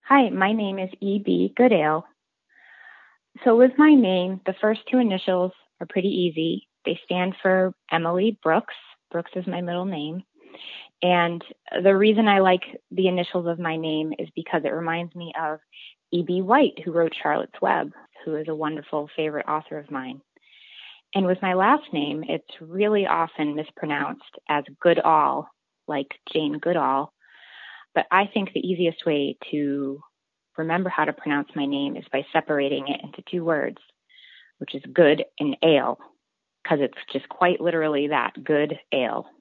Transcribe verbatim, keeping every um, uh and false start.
Hi, my name is E B Goodale. So with my name, the first two initials are pretty easy. They stand for Emily Brooks. Brooks is my middle name. And the reason I like the initials of my name is because it reminds me of E B. White, who wrote Charlotte's Web, who is a wonderful favorite author of mine. And with my last name, it's really often mispronounced as Goodall, like Jane Goodall. But I think the easiest way to remember how to pronounce my name is by separating it into two words, which is good and ale, because it's just quite literally that, good ale.